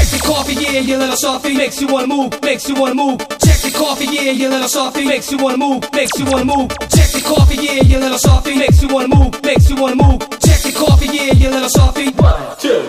Check the coffee, yeah, your little softy makes you wanna move, makes you wanna move. Check the coffee, yeah, your little softy makes you wanna move, makes you wanna move. Check the coffee, yeah, your little softy makes you wanna move, makes you wanna move. Check the coffee, yeah, your little softy. 1, 2.